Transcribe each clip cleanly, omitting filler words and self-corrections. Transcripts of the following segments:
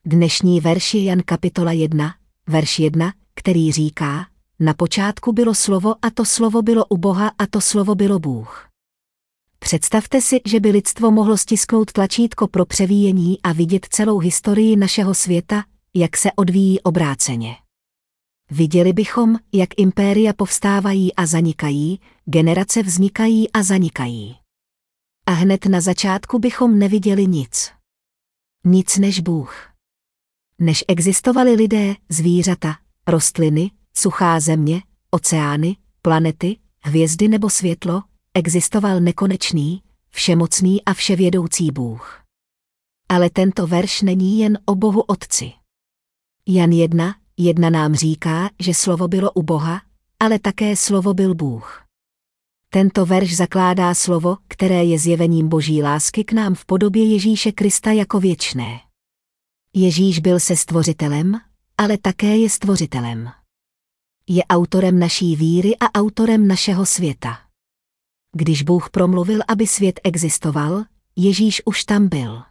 Dnešní verš je Jan kapitola 1, verš 1, který říká: Na počátku bylo slovo a to slovo bylo u Boha a to slovo bylo Bůh. Představte si, že by lidstvo mohlo stisknout tlačítko pro převíjení a vidět celou historii našeho světa, jak se odvíjí obráceně. Viděli bychom, jak impéria povstávají a zanikají, generace vznikají a zanikají. A hned na začátku bychom neviděli nic. Nic než Bůh. Než existovali lidé, zvířata, rostliny, suchá země, oceány, planety, hvězdy nebo světlo, existoval nekonečný, všemocný a vševědoucí Bůh. Ale tento verš není jen o Bohu Otci. Jan 1:1 nám říká, že slovo bylo u Boha, ale také slovo byl Bůh. Tento verš zakládá slovo, které je zjevením Boží lásky k nám v podobě Ježíše Krista jako věčné. Ježíš byl se stvořitelem, ale také je stvořitelem. Je autorem naší víry a autorem našeho světa. Když Bůh promluvil, aby svět existoval, Ježíš už tam byl.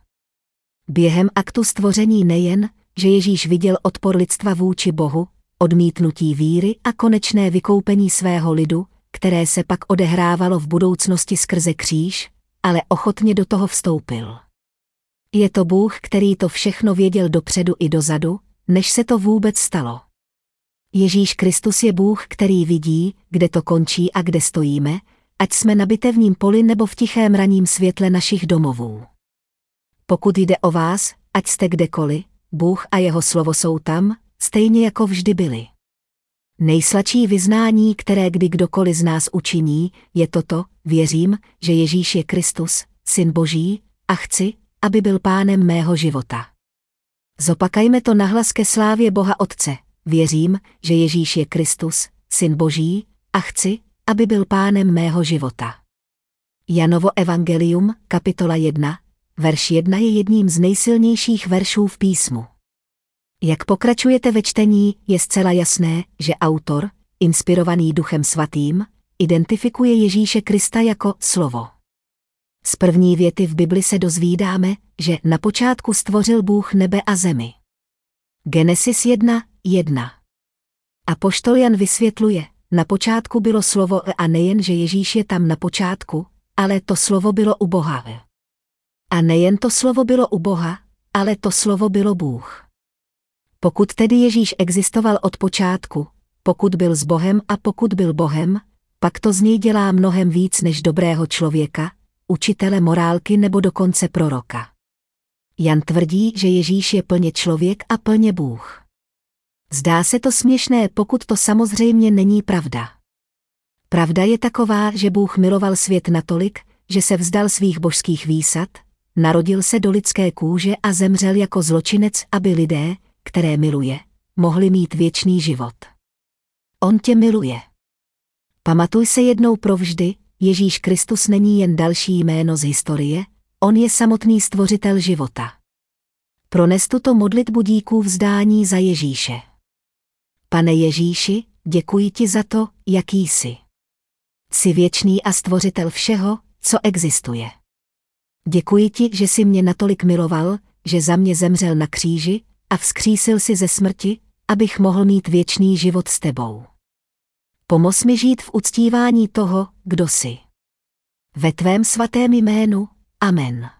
Během aktu stvoření nejen, že Ježíš viděl odpor lidstva vůči Bohu, odmítnutí víry a konečné vykoupení svého lidu, které se pak odehrávalo v budoucnosti skrze kříž, ale ochotně do toho vstoupil. Je to Bůh, který to všechno věděl dopředu i dozadu, než se to vůbec stalo. Ježíš Kristus je Bůh, který vidí, kde to končí a kde stojíme, ať jsme na bitevním poli nebo v tichém ranním světle našich domovů. Pokud jde o vás, ať jste kdekoliv, Bůh a jeho slovo jsou tam, stejně jako vždy byli. Nejsladší vyznání, které kdy kdokoliv z nás učiní, je toto: věřím, že Ježíš je Kristus, Syn Boží, a chci, aby byl pánem mého života. Zopakajme to nahlas ke slávě Boha Otce: věřím, že Ježíš je Kristus, Syn Boží, a chci, aby byl pánem mého života. Janovo evangelium, kapitola 1, verš 1 je jedním z nejsilnějších veršů v písmu. Jak pokračujete ve čtení, je zcela jasné, že autor, inspirovaný Duchem Svatým, identifikuje Ježíše Krista jako slovo. Z první věty v Bibli se dozvídáme, že na počátku stvořil Bůh nebe a zemi. Genesis 1:1. Apoštol Jan vysvětluje: na počátku bylo slovo a nejen, že Ježíš je tam na počátku, ale to slovo bylo u Boha. A nejen to slovo bylo u Boha, ale to slovo bylo Bůh. Pokud tedy Ježíš existoval od počátku, pokud byl s Bohem a pokud byl Bohem, pak to z něj dělá mnohem víc než dobrého člověka, učitele morálky nebo dokonce proroka. Jan tvrdí, že Ježíš je plně člověk a plně Bůh. Zdá se to směšné, pokud to samozřejmě není pravda. Pravda je taková, že Bůh miloval svět natolik, že se vzdal svých božských výsad, narodil se do lidské kůže a zemřel jako zločinec, aby lidé, které miluje, mohli mít věčný život. On tě miluje. Pamatuj se jednou provždy, Ježíš Kristus není jen další jméno z historie, on je samotný stvořitel života. Prones tuto modlitbu díků vzdání za Ježíše. Pane Ježíši, děkuji ti za to, jaký jsi. Jsi věčný a stvořitel všeho, co existuje. Děkuji ti, že jsi mě natolik miloval, že za mě zemřel na kříži a vzkřísil si ze smrti, abych mohl mít věčný život s tebou. Pomoz mi žít v uctívání toho, kdo jsi. Ve tvém svatém jménu. Amen.